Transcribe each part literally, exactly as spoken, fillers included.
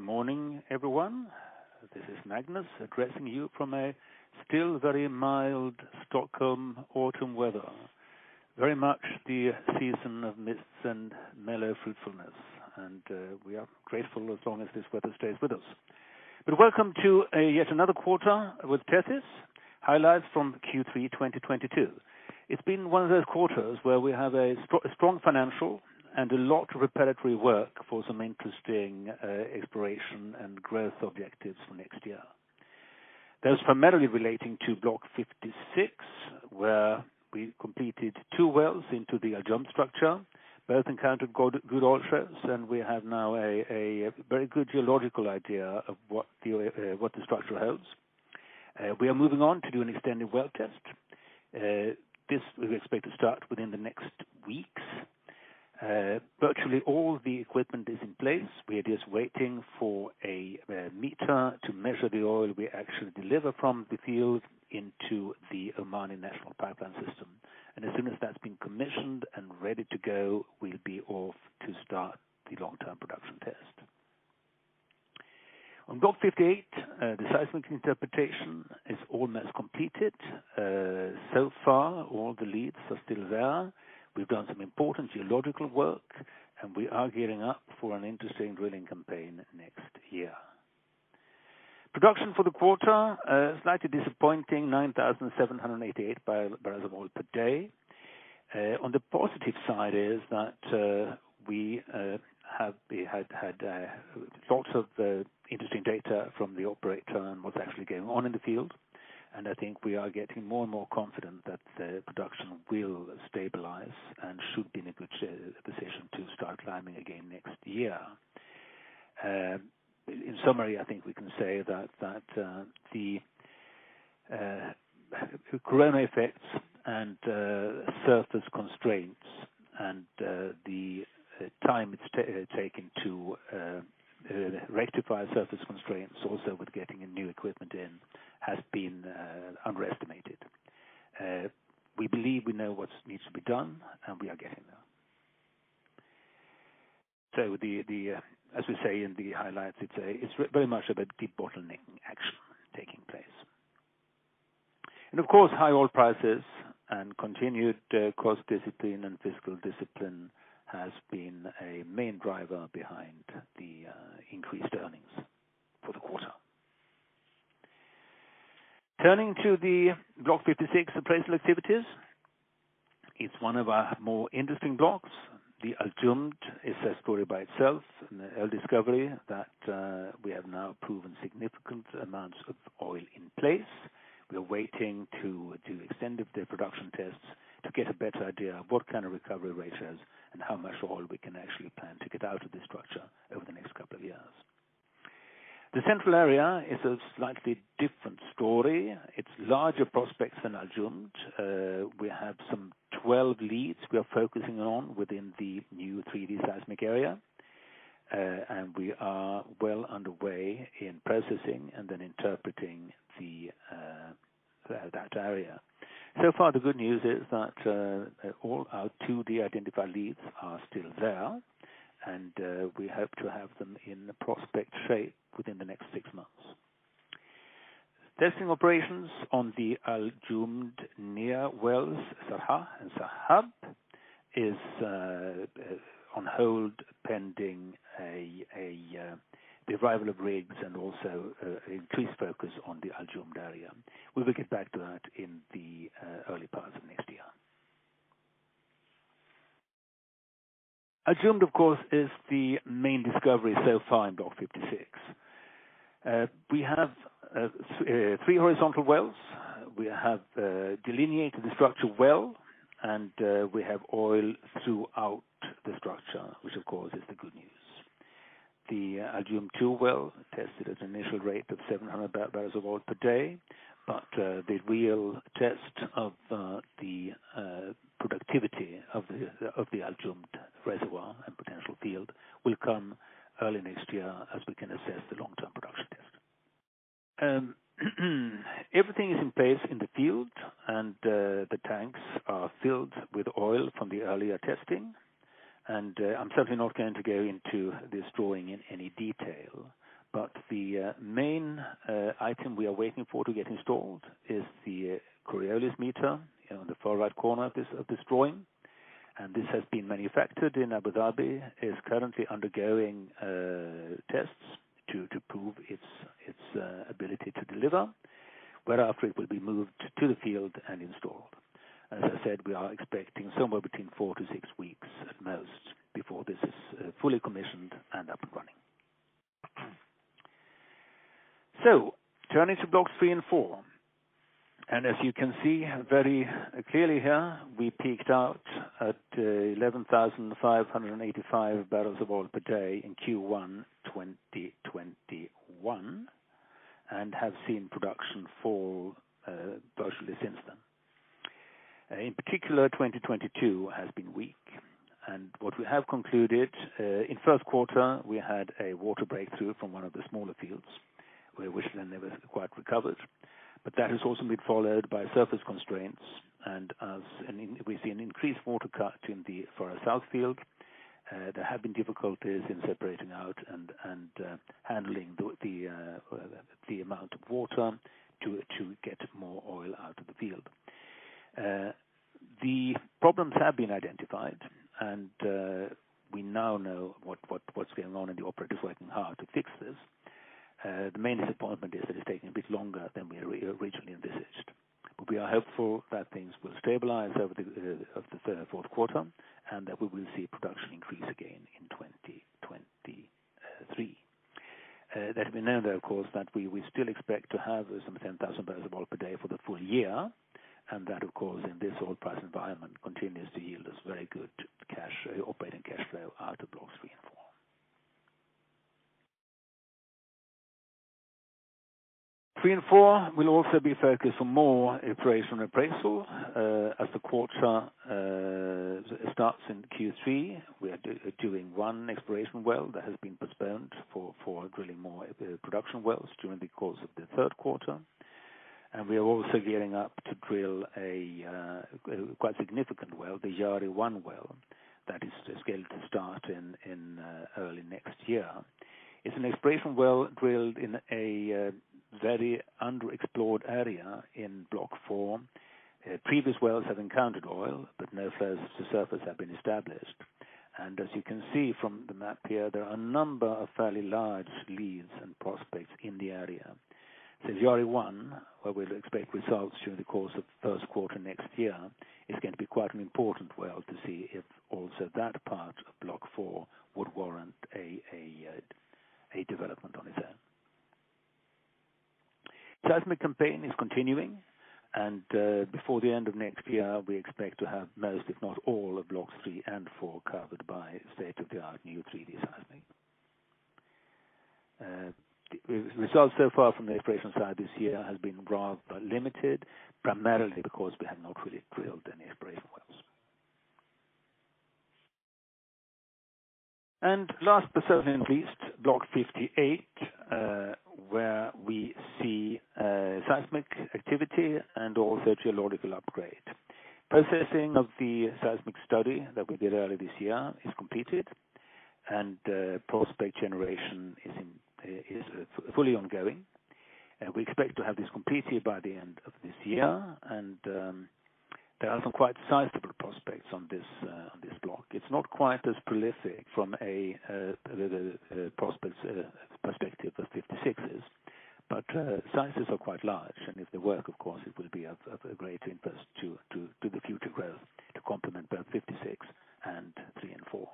morning, everyone. This is Magnus addressing you from a still very mild Stockholm autumn weather. Very much the season of mists and mellow fruitfulness, and uh, we are grateful as long as this weather stays with us. But welcome to uh, yet another quarter with Tethys, highlights from Q three twenty twenty-two. It's been one of those quarters where we have a, st- a strong financial and a lot of preparatory work for some interesting uh, exploration and growth objectives for next year. Those primarily relating to Block fifty-six, where we completed two wells into the Al Jumd structure. Both encountered good, good oil shows, and we have now a, a very good geological idea of what the, uh, what the structure holds. Uh, we are moving on to do an extended well test. Uh, this we expect to start within the next weeks. Uh, virtually all the equipment is in place. We are just waiting for a, a meter to measure the oil we actually deliver from the field into the Omani National Pipeline System. And as soon as that's been commissioned and ready to go, we'll be off to start the long-term production test. On Block fifty-eight, uh, the seismic interpretation is almost completed. Uh, so far, all the leads are still there. We've done some important geological work, and we are gearing up for an interesting drilling campaign next year. Production for the quarter, uh, slightly disappointing, nine thousand seven hundred eighty-eight barrels of oil per day. Uh, on the positive side is that uh, we uh, have we had, had uh, lots of uh, interesting data from the operator and what's actually going on in the field. And I think we are getting more and more confident that the production will stabilize and should be in a good position to start climbing again next year. Uh, in summary, I think we can say that that uh, the uh, corona effects and uh, surface constraints and uh, the uh, time it's ta- uh, taken to uh, uh, rectify surface constraints, also with getting a new equipment in, has been uh, underestimated. Uh, we believe we know what needs to be done, and we are getting there. So the, the uh, as we say in the highlights, it's, a, it's very much about debottlenecking action taking place. And of course, high oil prices and continued uh, cost discipline and fiscal discipline has been a main driver behind the uh, increased earnings for the quarter. Turning to the Block fifty-six appraisal activities, it's one of our more interesting blocks. The Al Jumd is a story by itself, an oil discovery that uh, we have now proven significant amounts of oil in place. We are waiting to do extended production tests to get a better idea of what kind of recovery ratios and how much oil we can actually plan to get out of this structure over the next couple of years. The central area is a slightly different story. It's larger prospects than Al Jumd. Uh, we have some twelve leads we are focusing on within the new three D seismic area. Uh, and we are well underway in processing and then interpreting the uh, that area. So far, the good news is that uh, all our two D identified leads are still there, and uh, we hope to have them in prospect shape within the next six months. Testing operations on the Al Jumd near wells Sarha and Sahab is uh, on hold pending a, a uh, the arrival of rigs and also uh, increased focus on the Al Jumd area. We will get back to that in the uh, early parts of next year. Al Jumd, of course, is the main discovery so far in Block fifty-six. Uh, we have uh, th- uh, three horizontal wells. We have uh, delineated the structure well, and uh, we have oil throughout the structure, which, of course, is the good news. The uh, Al Jumd two well tested at an initial rate of seven hundred barrels of oil per day, but uh, the real test of uh, the uh, productivity of the of the Al Jumd reservoir and potential field will come early next year as we can assess the long-term production test. Um, everything is in place in the field, and uh, the tanks are filled with oil from the earlier testing. And uh, I'm certainly not going to go into this drawing in any detail, the uh, main uh, item we are waiting for to get installed is the uh, Coriolis meter, you know, on the far right corner of this of this drawing. And this has been manufactured in Abu Dhabi, is currently undergoing uh, tests to, to prove its its uh, ability to deliver, whereafter it will be moved to the field and installed. As I said, we are expecting somewhere between four to six weeks at most before this is uh, fully commissioned and up and running. So, turning to blocks three and four. And as you can see very clearly here, we peaked out at uh, eleven thousand five hundred eighty-five barrels of oil per day in Q one twenty twenty-one and have seen production fall uh, virtually since then. Uh, in particular, twenty twenty-two has been weak. And what we have concluded, uh, in first quarter, we had a water breakthrough from one of the smaller fields, which then never quite recovered. But that has also been followed by surface constraints, and as an in, we see an increased water cut in the Farha South field. Uh, there have been difficulties in separating out and and uh, handling the the, uh, the amount of water to to get more oil out of the field. Uh, the problems have been identified, and uh, we now know what, what what's going on, and the operators working hard to fix this. Uh, the main disappointment is that it's taking a bit longer than we originally envisaged. But we are hopeful that things will stabilize over the, uh, of the third, fourth quarter, and that we will see production increase again in twenty twenty-three. Uh, let me know, though, of course, that we, we still expect to have uh, some ten thousand barrels of oil per day for the full year, and that, of course, in this oil price environment continues to yield us very good cash, uh, operating cash flow out of blocks three and four. Three and four will also be focused on more exploration and appraisal. Uh, as the quarter uh, starts in Q three, we are do, doing one exploration well that has been postponed for, for drilling more uh, production wells during the course of the third quarter. And we are also gearing up to drill a, uh, a quite significant well, the Jari one well, that is scheduled to start in, in uh, early next year. It's an exploration well drilled in a uh, very underexplored area in Block four. Uh, previous wells have encountered oil, but no flows to surface have been established. And as you can see from the map here, there are a number of fairly large leads and prospects in the area. So Jari one, where we'll expect results during the course of first quarter next year, is going to be quite an important well to see if also that part of Block four would warrant a, a, a development on its own. Seismic campaign is continuing, and uh, before the end of next year, we expect to have most, if not all, of blocks three and four covered by state-of-the-art new three D seismic. Uh, the results so far from the exploration side this year has been rather limited, primarily because we have not really drilled any exploration wells. And last but certainly not least, Block fifty-eight, uh, where we see uh, seismic activity and also geological upgrade. Processing of the seismic study that we did earlier this year is completed, and uh, prospect generation is, in, is uh, fully ongoing. Uh, we expect to have this completed by the end of this year, and um, there are some quite sizable prospects on this uh, on this block. It's not quite as prolific from a uh, uh, uh, prospects uh, perspective as fifty-six is, but uh, sizes are quite large, and if they work, of course, it will be of, of a great interest to, to, to the future growth to complement both fifty-six and three and four.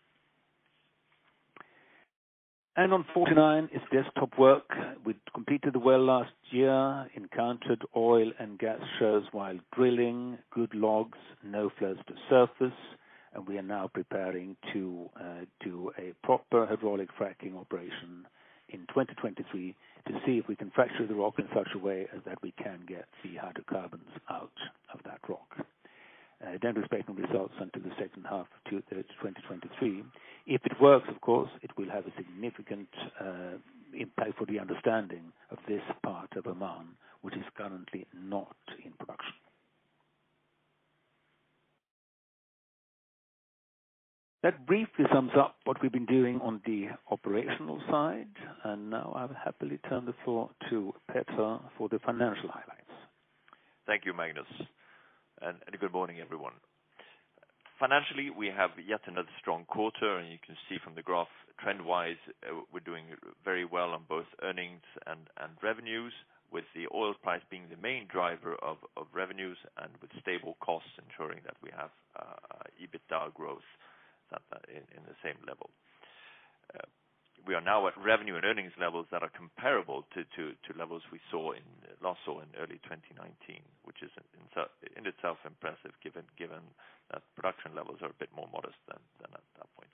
And on forty-nine is desktop work. We completed the well last year, encountered oil and gas shows while drilling, good logs, no flows to surface, and we are now preparing to uh, do a proper hydraulic fracking operation in twenty twenty-three to see if we can fracture the rock in such a way as that we can get the hydrocarbons out of that rock. Uh, don't expect no results until the second half of twenty twenty-three. If it works, of course, it will have a significant uh, impact for the understanding of this part of Oman, which is currently not in production. That briefly sums up what we've been doing on the operational side, and now I will happily turn the floor to Petter for the financial highlights. Thank you, Magnus, and, and good morning, everyone. Financially, we have yet another strong quarter, and you can see from the graph, trend-wise, uh, we're doing very well on both earnings and, and revenues, with the oil price being the main driver of, of revenues, and with stable costs ensuring that we have uh, EBITDA growth that, uh, in, in the same level. Uh, we are now at revenue and earnings levels that are comparable to, to, to levels we saw in last saw in early twenty nineteen, which is in, in itself impressive given given that production levels are a bit more modest than, than at that point.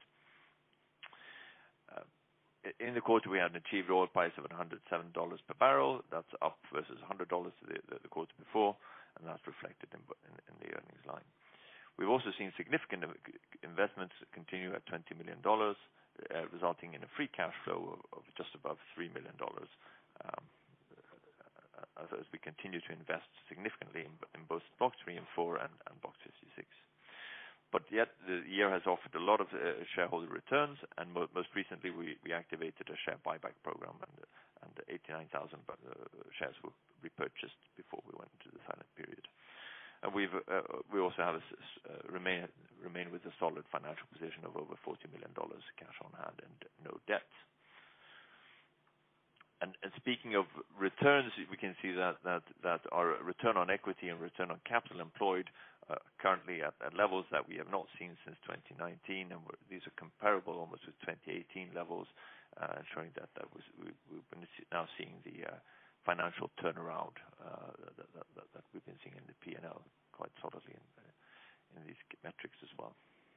Uh, in the quarter, we had an achieved oil price of one hundred seven dollars per barrel. That's up versus one hundred dollars the, the, the quarter before, and that's reflected in, in, in the earnings line. We've also seen significant investments continue at twenty million dollars, uh, resulting in a free cash flow of, of just above three million dollars, um, as, as we continue to invest significantly in, in both Block three and four and, and Block fifty-six. But yet the year has offered a lot of uh, shareholder returns, and mo most recently we, we activated a share buyback program, and, uh, and eighty-nine thousand uh, shares were repurchased before we went into the silent period. And we've, uh, we also have a, uh, remain, remain with a solid financial position of over forty million dollars cash on hand and no debt. And, and speaking of returns, we can see that, that, that our return on equity and return on capital employed uh, currently at, at levels that we have not seen since twenty nineteen, and we're, these are comparable almost with twenty eighteen levels, uh, showing that, that was, we, we've been now seeing the uh, financial turnaround uh, that, that, that, that we've been seeing in the P and L quite solidly in, uh, in these metrics as well.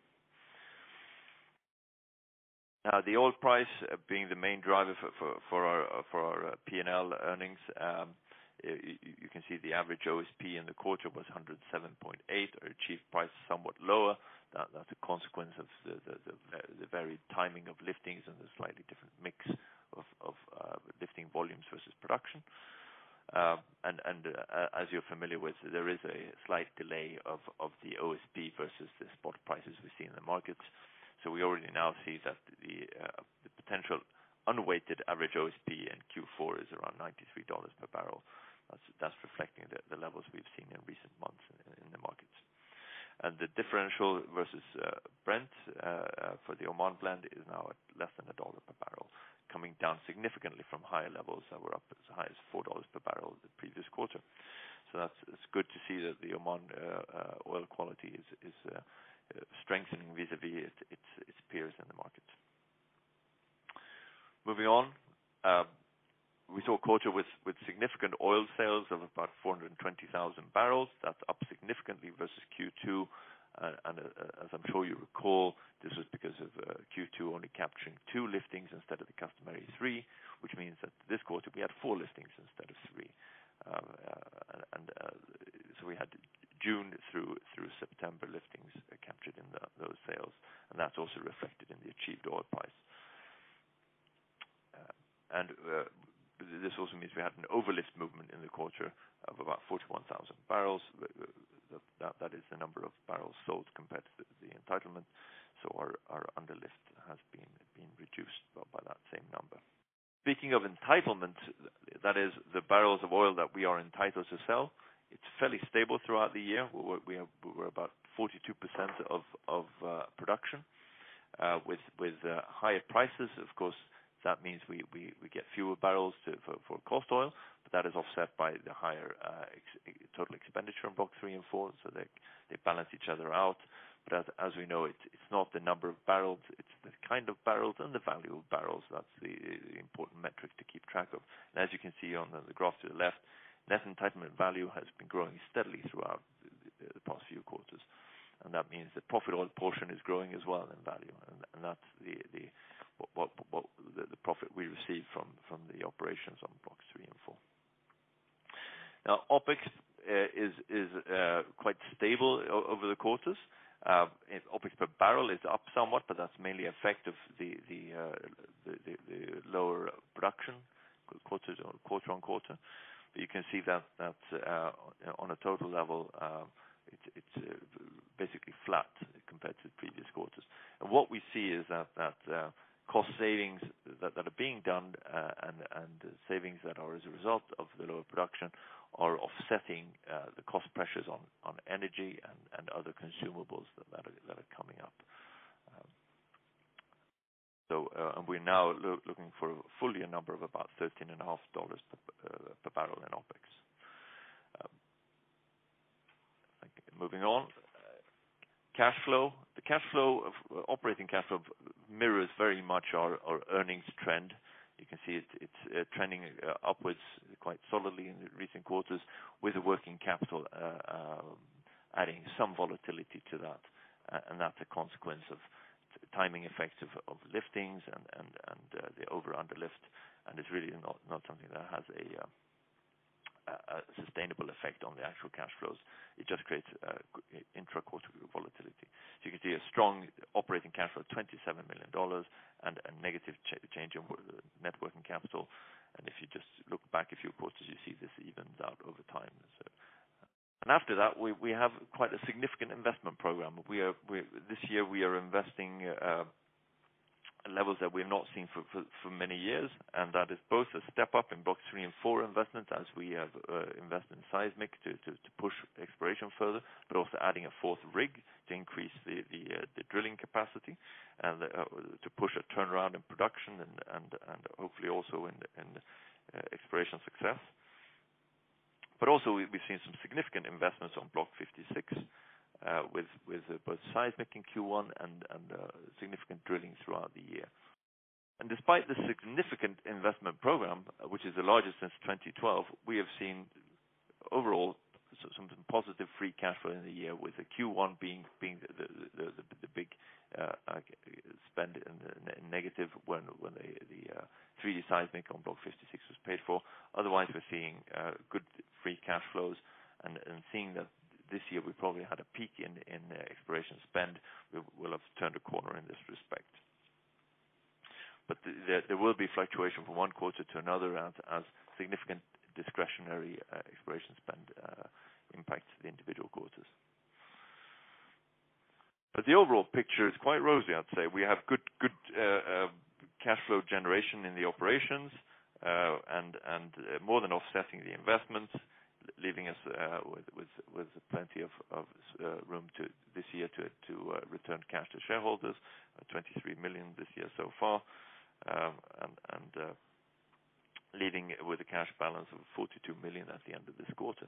Now, the oil price uh, being the main driver for, for, for our, uh, for our uh, P and L earnings, um, you, you can see the average O S P in the quarter was one hundred seven point eight. Our achieved price somewhat lower. That, that's a consequence of the, the, the, the varied timing of liftings and the slightly different mix of, of uh, lifting volumes versus production. Uh, and and uh, as you're familiar with, there is a slight delay of, of the O S P versus the spot prices we see in the markets. So we already now see that the, uh, the potential unweighted average O S P in Q four is around ninety-three dollars per barrel. That's, that's reflecting the, the levels we've seen in recent months in, in the markets. And the differential versus uh, Brent uh, for the Oman blend is now at less than a dollar per barrel, coming down significantly from higher levels that were up as high as four dollars per barrel the previous quarter. So that's it's good to see that the Oman uh, uh, oil quality is, is uh, uh, strengthening vis-a-vis its, its, its peers in the market. Moving on, uh, we saw a quarter with, with significant oil sales of about four hundred twenty thousand barrels. That's up significantly versus Q two. Uh, and uh, as I'm sure you recall, this was because of uh, Q two only capturing two liftings instead of the customary three, which means that this quarter we had four liftings instead of three. Uh, uh, and uh, so we had June through through September liftings uh, captured in the, those sales, and that's also reflected in the achieved oil price. Uh, and uh, this also means we had an overlift movement in the quarter of about forty-one thousand barrels. That, that, that is the number of barrels sold compared to the, the entitlement. So our, our underlift has been, been reduced by, by that same number. Speaking of entitlement, that is the barrels of oil that we are entitled to sell, it's fairly stable throughout the year. We were, we have, we were about forty-two percent of, of uh, production uh, with, with uh, higher prices. Of course, that means we, we, we get fewer barrels to, for, for cost oil, but that is offset by the higher uh, ex total expenditure in Block three and four, so they, they balance each other out. But as, as we know, it, it's not the number of barrels, it's the kind of barrels and the value of barrels. That's the, the important metric to keep track of. And as you can see on the, the graph to the left, net entitlement value has been growing steadily throughout the, the, the past few quarters. And that means the profit oil portion is growing as well in value. And, and that's the, the What, what, what the, the profit we receive from, from the operations on Blocks three and four. Now, OPEX uh, is, is uh, quite stable o over the quarters. Uh, OPEX per barrel is up somewhat, but that's mainly effect of the, the, uh, the, the, the lower production quarter, quarter on quarter. But you can see that, that uh, on a total level, uh, it's, it's uh, basically flat compared to the previous quarters. And what we see is that that uh, cost savings that, that are being done uh, and and savings that are as a result of the lower production are offsetting uh, the cost pressures on, on energy and, and other consumables that, that, are, that are coming up. Um, so uh, and we're now lo- looking for a full year number of about thirteen and a half dollars per, uh, per barrel in OPEX. Um, moving on. Cash flow. The cash flow of uh, operating cash flow mirrors very much our, our earnings trend. You can see it, it's uh, trending uh, upwards quite solidly in the recent quarters, with the working capital uh, um, adding some volatility to that, uh, and that's a consequence of t- timing effects of, of liftings and and and uh, the over/under lift, and it's really not not something that has a uh, a sustainable effect on the actual cash flows. It just creates uh, intra-quarter volatility. So you can see a strong operating cash flow of twenty-seven million dollars and a negative ch- change in w- net working capital. And if you just look back a few quarters, you see this evens out over time. So, and after that, we, we have quite a significant investment program. We are we, this year we are investing uh, levels that we have not seen for, for, for many years, and that is both a step up in Block three and four investments as we have uh, invested in seismic to, to, to push exploration further, but also adding a fourth rig to increase the, the, uh, the drilling capacity and uh, to push a turnaround in production and, and, and hopefully also in, in uh, exploration success. But also we, we've seen some significant investments on Block fifty-six, Uh, with with uh, both seismic in Q one and and uh, significant drilling throughout the year. And despite the significant investment program, uh, which is the largest since twenty twelve, we have seen overall so, some positive free cash flow in the year, with the Q one being being the the, the, the, the big uh, uh, spend in the in negative when when the, the uh, three D seismic on Block fifty-six was paid for. Otherwise, we're seeing uh, good free cash flows, and, and seeing that this year we probably had a peak in, in uh, exploration spend. We will have turned a corner in this respect. But the, the, there will be fluctuation from one quarter to another as, as significant discretionary uh, exploration spend uh, impacts the individual quarters. But the overall picture is quite rosy, I'd say. We have good, good uh, uh, cash flow generation in the operations, uh, and, and uh, more than offsetting the investments, leaving us uh, with, with with plenty of, of uh, room to this year to to uh, return cash to shareholders, uh, twenty-three million this year so far, um, and and uh, leaving with a cash balance of forty-two million at the end of this quarter.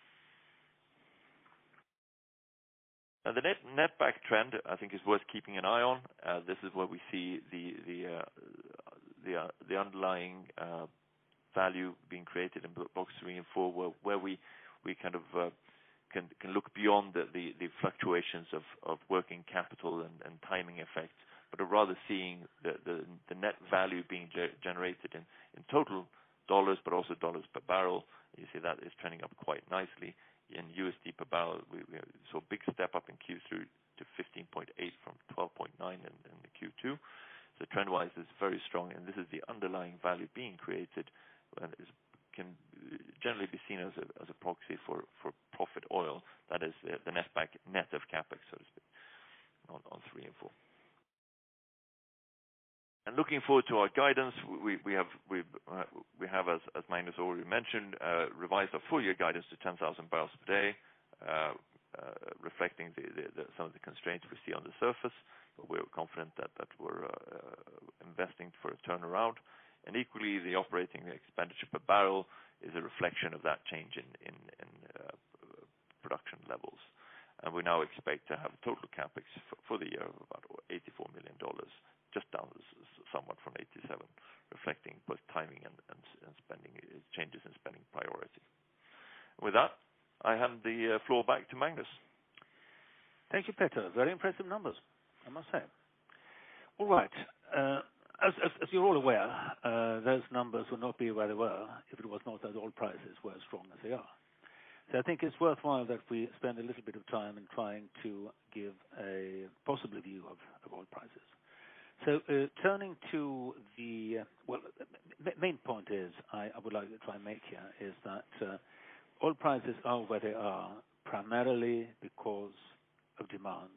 And the net netback trend, I think, is worth keeping an eye on. Uh, this is where we see the the uh, the uh, the underlying uh, value being created in blocks three and four, where, where we we kind of uh, can can look beyond the, the, the fluctuations of, of working capital and, and timing effects, but are rather seeing the, the, the net value being ge- generated in, in total dollars, but also dollars per barrel. You see that is trending up quite nicely. In U S D per barrel, we, we saw a big step up in Q three to fifteen point eight from twelve point nine in, in the Q two. So trend-wise is very strong, and this is the underlying value being created, and is, can generally be seen as a, as a proxy for, for profit oil. That is the, the netback net of capex, so to speak, on, on three and four. And looking forward to our guidance, we, we have we uh, we have as, as Magnus already mentioned, uh, revised our full year guidance to ten thousand barrels per day, uh, uh, reflecting the, the, the, some of the constraints we see on the surface. But we're confident that that we're uh, investing for a turnaround. And equally, the operating expenditure per barrel is a reflection of that change in, in, in uh, production levels. And we now expect to have total capex for, for the year of about eighty-four million dollars, just down somewhat from eighty-seven, reflecting both timing and, and, and spending changes in spending priority. With that, I hand the uh, floor back to Magnus. Thank you, Peter. Very impressive numbers, I must say. All right. Uh, As, as, as you're all aware, uh, those numbers would not be where they were if it was not that oil prices were as strong as they are. So I think it's worthwhile that we spend a little bit of time in trying to give a possible view of, of oil prices. So uh, turning to the, uh, well, the main point is I, I would like to try and make here is that uh, oil prices are where they are primarily because of demand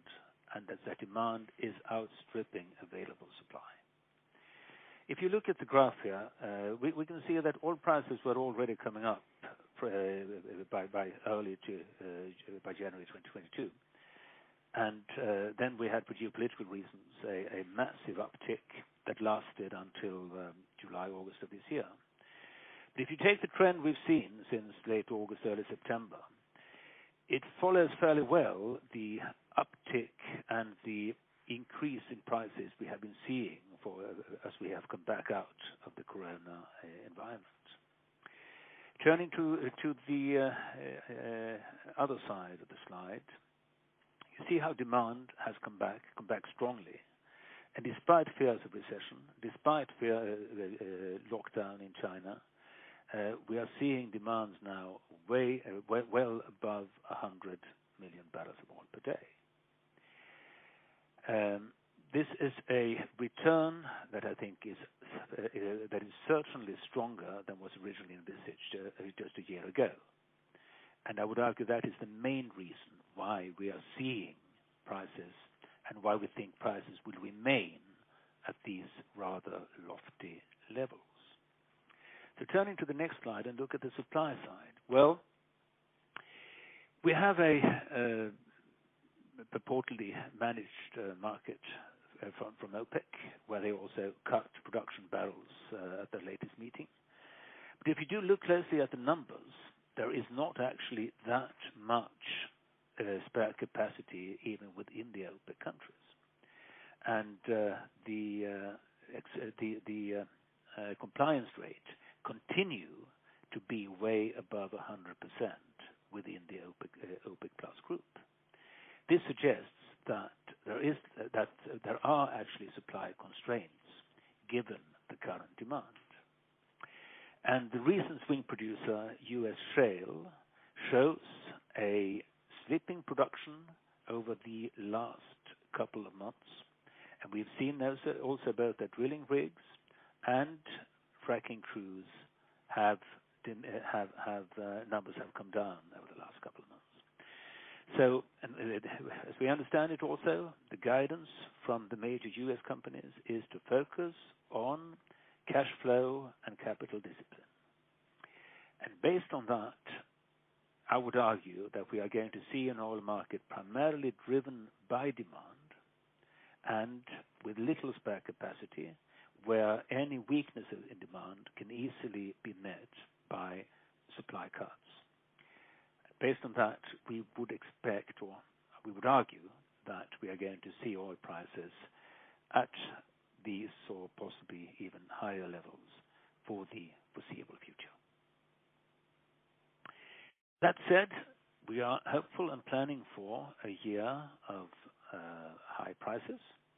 and that the demand is outstripping available supply. If you look at the graph here, uh, we, we can see that oil prices were already coming up for, uh, by, by early to uh, by January twenty twenty-two, and uh, then we had, for geopolitical reasons, a, a massive uptick that lasted until um, July, August of this year. But if you take the trend we've seen since late August, early September, it follows fairly well the uptick and the increase in prices we have been seeing for uh, as we have come back out of the corona uh, environment. Turning to uh, to the uh, uh, other side of the slide, you see how demand has come back, come back strongly. And despite fears of recession, despite fear uh, uh, lockdown in China, uh, we are seeing demands now way, uh, well, well above one hundred million barrels of oil per day. Um, this is a return that I think is uh, uh, that is certainly stronger than was originally envisaged uh, just a year ago. And I would argue that is the main reason why we are seeing prices and why we think prices will remain at these rather lofty levels. So turning to the next slide and look at the supply side. Well, we have a uh, purportedly managed uh, market uh, from, from OPEC, where they also cut production barrels uh, at their latest meeting. But if you do look closely at the numbers, there is not actually that much uh, spare capacity even within the OPEC countries. And uh, the, uh, ex- uh, the, the uh, uh, compliance rate continue to be way above one hundred percent within the OPEC, uh, OPEC Plus group. This suggests that there is uh, that uh, there are actually supply constraints given the current demand. And the recent swing producer, U S shale, shows a slipping production over the last couple of months. And we've seen also, also both that drilling rigs and fracking crews have have have uh, numbers have come down over the last couple of months. So, and, uh, as we understand it, also the guidance from the major U S companies is to focus on cash flow and capital discipline. And based on that, I would argue that we are going to see an oil market primarily driven by demand and with little spare capacity, where any weakness in demand can easily be met by supply cuts. Based on that, we would expect, or we would argue, that we are going to see oil prices at these or possibly even higher levels for the foreseeable future. That said, we are hopeful and planning for a year of uh, high prices.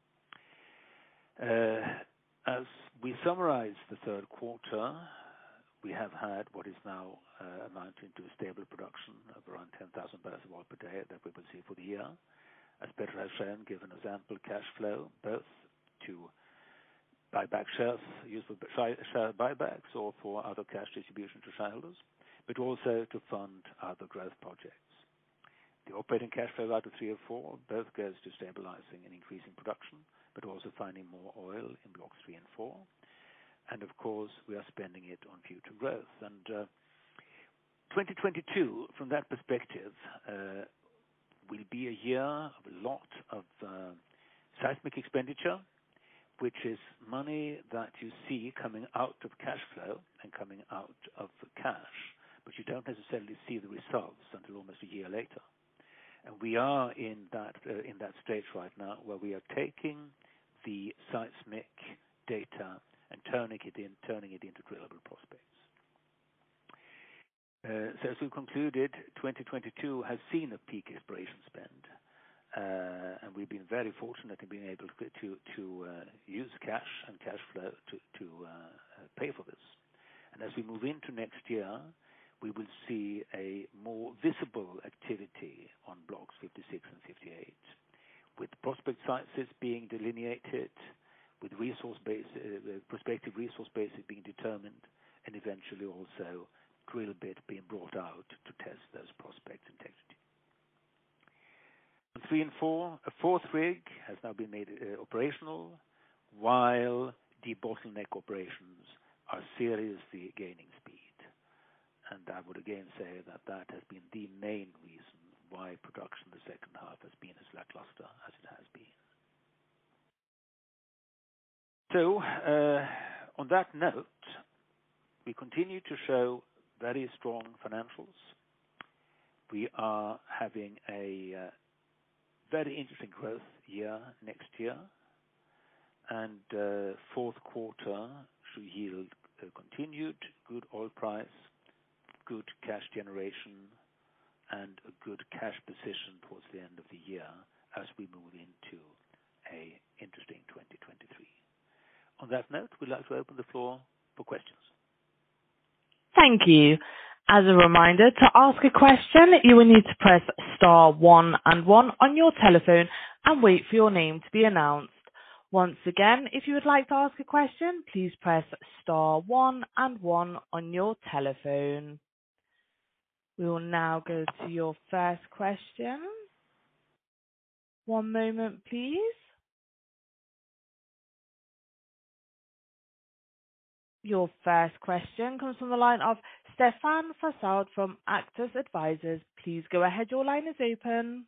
Uh, as we summarize the third quarter, we have had what is now uh, amounting to a stable production of around ten thousand barrels of oil per day that we will see for the year. As Petter has shown, given us ample cash flow, both to buy back shares, used for share buybacks or for other cash distribution to shareholders, but also to fund other growth projects. The operating cash flow out of three or four both goes to stabilizing and increasing production, but also finding more oil in blocks three and four. And of course, we are spending it on future growth. And uh, twenty twenty-two, from that perspective, uh, will be a year of a lot of uh, seismic expenditure, which is money that you see coming out of cash flow and coming out of cash, but you don't necessarily see the results until almost a year later. And we are in that uh, in that stage right now where we are taking the seismic data and turning it in, turning it into drillable prospects. Uh, so as we concluded, twenty twenty-two has seen a peak exploration spend, uh, and we've been very fortunate in being able to to, to uh, use cash and cash flow to to uh, pay for this. And as we move into next year, we will see a more visible activity on blocks fifty-six and fifty-eight, with prospect sites being delineated, with resource base, uh, prospective resource bases being determined, and eventually also drill bit being brought out to test those prospects' integrity. On three and four, a fourth rig has now been made uh, operational, while debottleneck operations are seriously gaining speed. And I would again say that that has been the main reason why production in the second half has been as lackluster as it has been. So, uh, on that note, we continue to show very strong financials. We are having a uh, very interesting growth year next year, and uh, fourth quarter should yield a continued good oil price, good cash generation, and a good cash position towards the end of the year as we move into a interesting twenty twenty-three. On that note, we'd like to open the floor for questions. Thank you. As a reminder, to ask a question, you will need to press star one and one on your telephone and wait for your name to be announced. Once again, if you would like to ask a question, please press star one and one on your telephone. We will now go to your first question. One moment, please. Your first question comes from the line of Stefan Fassad from Actus Advisors. Please go ahead. Your line is open.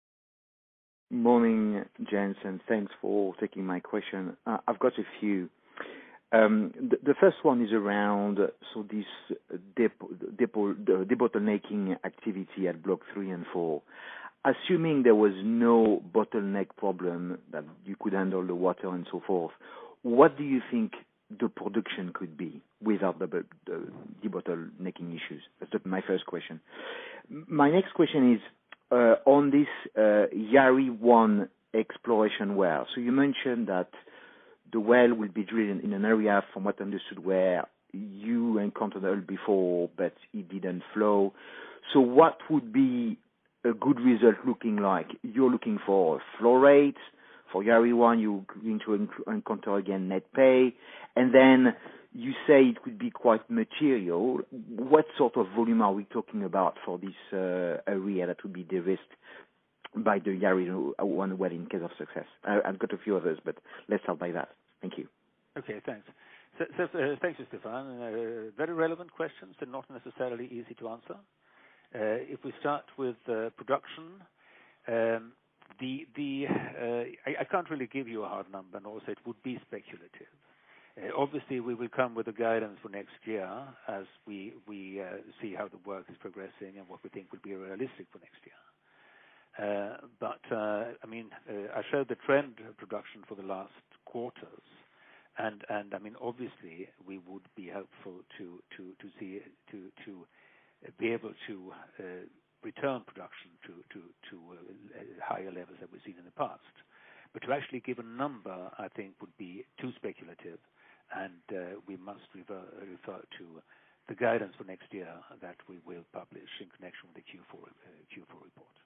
Morning, gents, and thanks for taking my question. Uh, I've got a few. Um, the, the first one is around uh, so this depo, depo, the debottlenecking activity at Block three and four. Assuming there was no bottleneck problem, that you could handle the water and so forth, what do you think the production could be without the, the debottlenecking issues? That's the, my first question. My next question is uh, on this uh, Yari one exploration well. So you mentioned that the well will be drilled in an area, from what I understood, where you encountered oil before, but it didn't flow. So what would be a good result looking like? You're looking for flow rate. For Yari one, you're going to encounter again net pay. And then you say it could be quite material. What sort of volume are we talking about for this uh, area that would be de-risked by the Yari one well in case of success? I, I've got a few others, but let's start by that. Thank you. Okay, thanks. So, so, uh, thank you, Stefan. Uh, very relevant questions and not necessarily easy to answer. Uh, if we start with uh, production, um, the the uh, I, I can't really give you a hard number, and also it would be speculative. Uh, obviously, we will come with a guidance for next year as we we uh, see how the work is progressing and what we think will be realistic for next year. Uh, but uh, I mean, uh, I showed the trend of production for the last quarters, and and I mean, obviously, we would be helpful to to to see to to be able to uh, return production to to to uh, higher levels that we've seen in the past. But to actually give a number, I think, would be too speculative, and uh, we must refer, refer to the guidance for next year that we will publish in connection with the Q four uh, Q four report.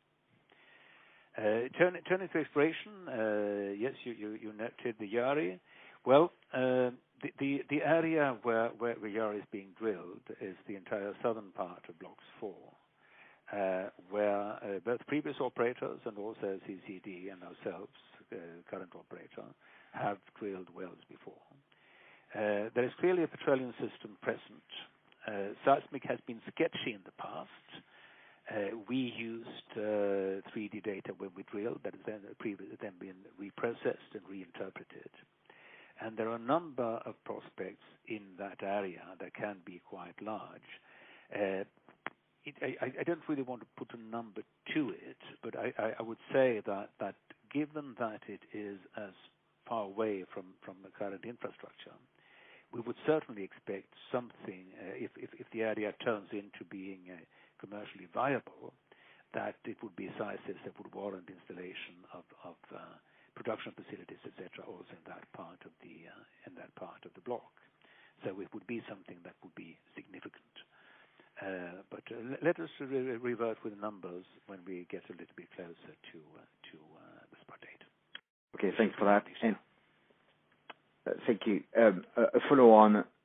Uh, turn, turning to exploration, uh, yes, you, you, you noted the Yari. Well, uh, the, the the area where, where the Yari is being drilled is the entire southern part of Blocks four. Uh, where uh, both previous operators and also C C D and ourselves, uh, current operator, have drilled wells before. Uh, there is clearly a petroleum system present. Uh, seismic has been sketchy in the past. Uh, we used uh, three D data when we drilled, that has then, then been reprocessed and reinterpreted. And there are a number of prospects in that area that can be quite large. Uh, It, I, I don't really want to put a number to it, but I, I, I would say that, that given that it is as far away from, from the current infrastructure, we would certainly expect something, uh, if, if, if the area turns into being uh, commercially viable, that it would be sizes that would warrant installation of, of uh, production facilities, et cetera, also in that part of the uh, in that part of the block. So it would be something that would be significant. Uh, but uh, let us re- revert with numbers when we get a little bit closer to uh, to uh, the spot date. Okay, thanks for that. And, uh, thank you. Um, a follow-on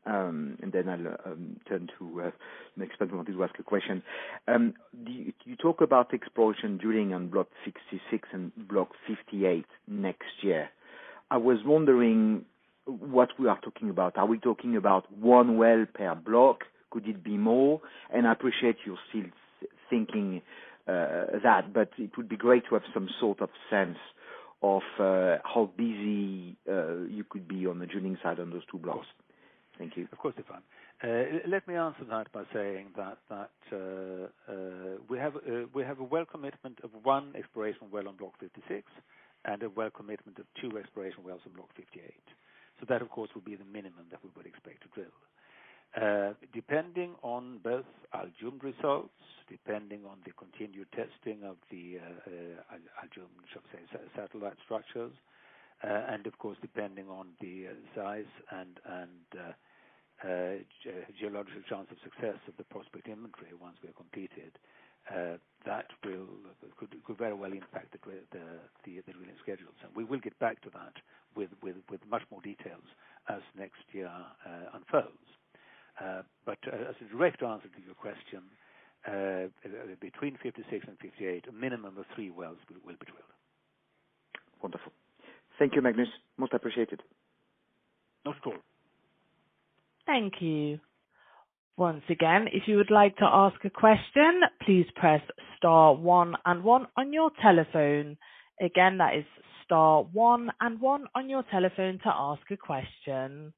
Um, and then I'll um, turn to uh, next person who wanted to ask a question. Um, do you, you talk about exploration drilling on Block sixty-six and Block fifty-eight next year. I was wondering what we are talking about. Are we talking about one well per block? Could it be more? And I appreciate you're still thinking uh, that, but it would be great to have some sort of sense of uh, how busy uh, you could be on the drilling side on those two blocks. Thank you. Of course, Stefan. Uh, let me answer that by saying that that uh, uh, we have uh, we have a well commitment of one exploration well on Block fifty-six and a well commitment of two exploration wells on Block fifty-eight. So that, of course, would be the minimum that we would expect to drill. Uh, depending on both Al Jumd results, depending on the continued testing of the uh, uh, Al Jumd, shall we say, satellite structures, uh, and of course depending on the uh, size and and uh, uh, ge- geological chance of success of the prospect inventory once we are completed, uh, that will could, could very well impact the the, the the drilling schedules, and we will get back to that with with, with much more details as next year uh, unfolds. Uh, but uh, as a direct answer to your question, uh, between fifty-six and fifty-eight, a minimum of three wells will, will be drilled. Wonderful. Thank you, Magnus. Most appreciated. Not at all. Thank you. Once again, if you would like to ask a question, please press star one and one on your telephone. Again, that is star one and one on your telephone to ask a question.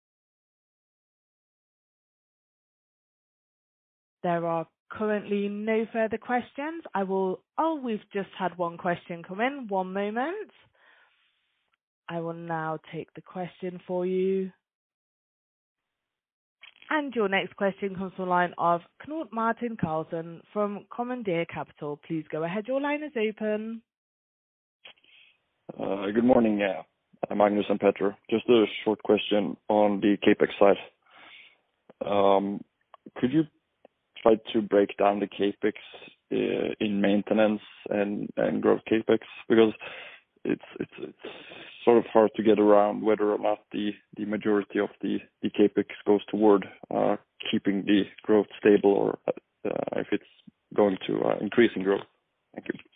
There are currently no further questions. I will. Oh, we've just had one question come in. One moment. I will now take the question for you. And your next question comes from the line of Knut Martin Carlson from Commandeer Capital. Please go ahead. Your line is open. Uh, good morning, uh, Magnus and Petter. Just a short question on the CapEx side. Um, could you try to break down the CapEx uh, in maintenance and, and growth CapEx? Because it's it's it's sort of hard to get around whether or not the, the majority of the, the CapEx goes toward uh, keeping the growth stable, or uh, if it's going to uh, increasing growth. Thank you.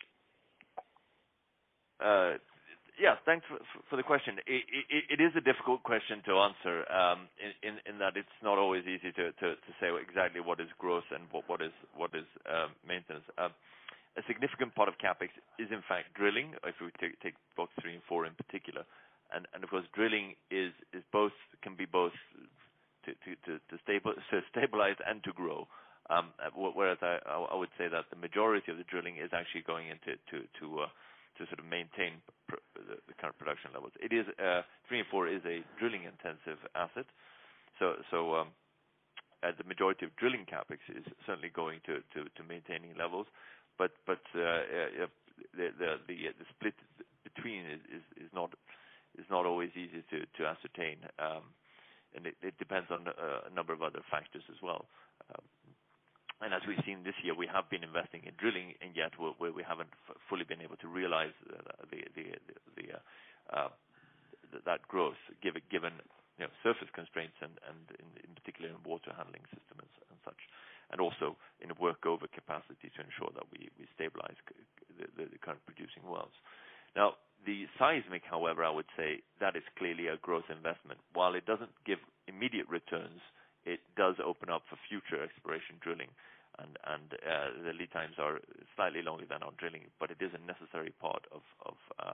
Uh, yeah, thanks for, for the question. It, it, it is a difficult question to answer um, in, in, in that it's not always easy to, to, to say exactly what is growth and what, what is what is um, maintenance. Um, A significant part of CapEx is, in fact, drilling, if we take, take Block three and four in particular. And, and of course, drilling is, is both can be both to, to, to, to, stable, to stabilize and to grow. Um, whereas I, I would say that the majority of the drilling is actually going into to, to, uh, to sort of maintain pr- the, the current production levels. It is uh, three and four is a drilling-intensive asset, so so. Um, uh, the majority of drilling CapEx is certainly going to, to, to maintaining levels. But but uh, uh, the, the the the split between is, is, is not is not always easy to, to ascertain, um, and it, it depends on uh, a number of other factors as well. Um, and as we've seen this year, we have been investing in drilling, and yet we, we haven't f- fully been able to realize the the the, the, the uh, uh, that growth, given given you know, surface constraints and and in, in particular in water handling systems and, and such. And also in a workover capacity to ensure that we, we stabilize the, the, the current producing wells. Now, the seismic, however, I would say that is clearly a growth investment. While it doesn't give immediate returns, it does open up for future exploration drilling. And, and uh, the lead times are slightly longer than on drilling, but it is a necessary part of of, um,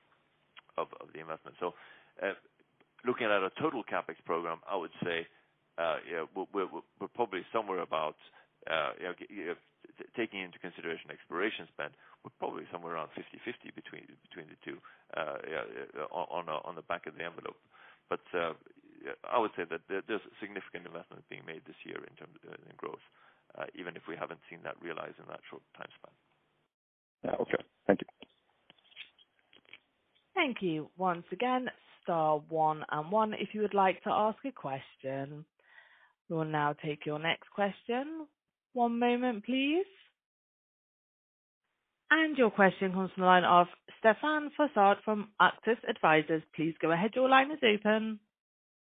of, of the investment. So uh, looking at a total CapEx program, I would say Uh, yeah, we're, we're, we're probably somewhere about, uh, you know, you know, t- taking into consideration exploration spend, we're probably somewhere around fifty-fifty between between the two uh, yeah, on on, a, on the back of the envelope. But uh, I would say that there's significant investment being made this year in terms of in growth, uh, even if we haven't seen that realized in that short time span. Yeah. Okay. Thank you. Thank you. Once again, star one and one if you would like to ask a question. We will now take your next question. One moment, please. And your question comes from the line of Stefan Fossard from Actus Advisors. Please go ahead. Your line is open.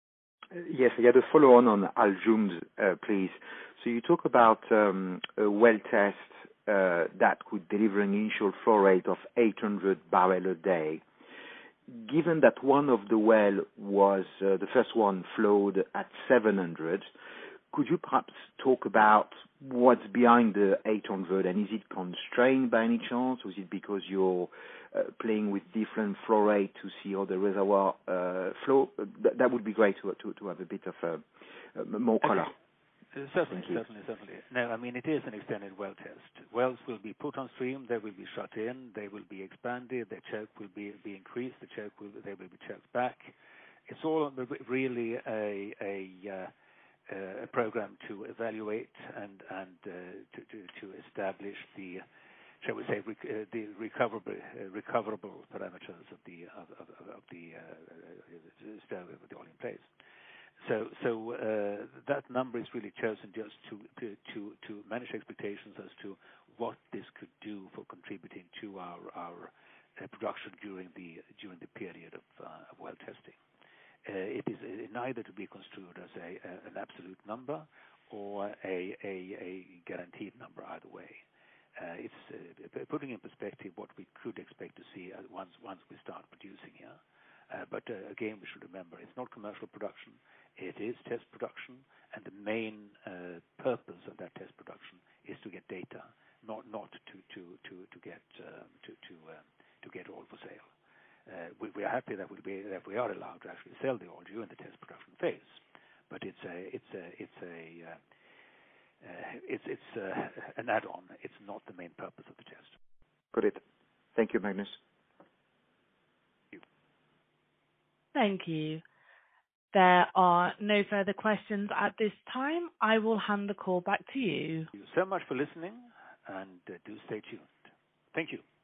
Yes, I had a follow-on on Al Jumd, uh, please. So you talk about um, a well test uh, that could deliver an initial flow rate of eight hundred barrel a day. Given that one of the well was, uh, the first one flowed at seven hundred, could you perhaps talk about what's behind the eight hundred, and is it constrained by any chance, or is it because you're uh, playing with different flow rate to see how the reservoir uh, flow? That, that would be great to, to, to have a bit of uh, uh, more color. Okay. Uh, Certainly, certainly, certainly. No, I mean, it is an extended well test. Wells will be put on stream, they will be shut in, they will be expanded, their choke will be, be increased, the choke will, they will be choked back. It's all really a, a, uh, a program to evaluate and, and uh, to, to, to establish the, shall we say, rec- uh, the recoverable, uh, recoverable parameters of the, of, of, of the uh, stove with the oil in place. So, so uh, that number is really chosen just to, to to to manage expectations as to what this could do for contributing to our our uh, production during the during the period of, uh, of well testing. Uh, it is neither to be construed as a, a an absolute number or a a, a guaranteed number either way. Uh, it's uh, putting in perspective what we could expect to see once once we start producing here. Uh, but uh, again, we should remember it's not commercial production. It is test production, and the main uh, purpose of that test production is to get data, not not to to to to get um, to to um, to get oil for sale. Uh, we, we are happy that we be that we are allowed to actually sell the oil during the test production phase, but it's a it's a it's a uh, uh, it's it's uh, an add-on. It's not the main purpose of the test. Got it. Thank you, Magnus. Thank you. There are no further questions at this time. I will hand the call back to you. Thank you so much for listening, and uh, do stay tuned. Thank you.